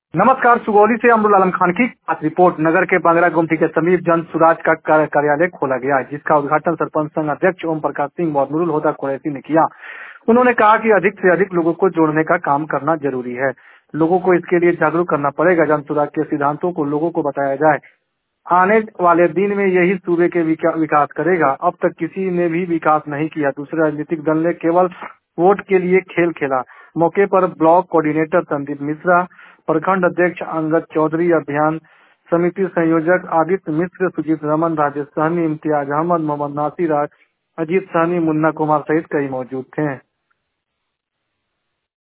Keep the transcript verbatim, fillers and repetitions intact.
नमस्कार। सुगौली से अमरुल आलम खान की खास रिपोर्ट। नगर के बांगरा गुमटी के समीप जन सुराज का कार्यालय खोला गया, जिसका उद्घाटन सरपंच संघ अध्यक्ष ओम प्रकाश सिंह और नूरुल हुदा कुरैशी ने किया। उन्होंने कहा कि अधिक से अधिक लोगों को जोड़ने का काम करना जरूरी है। लोगों को इसके लिए जागरूक करना पड़ेगा। जन सुराज के सिद्धांतों को लोगों को बताया जाए। आने वाले दिन में यही सूबे के विका, विकास करेगा। अब तक किसी ने भी विकास नहीं किया। दूसरे राजनीतिक दल ने केवल वोट के लिए खेल खेला। मौके पर ब्लॉक कोऑर्डिनेटर संदीप मिश्रा, प्रखंड अध्यक्ष अंगद चौधरी, अभियान समिति संयोजक आदित्य मिश्र, सुजीत रमन, राजेश सहनी, इम्तियाज अहमद, मोहम्मद नासिर, अजीत सहनी, मुन्ना कुमार सहित कई मौजूद थे।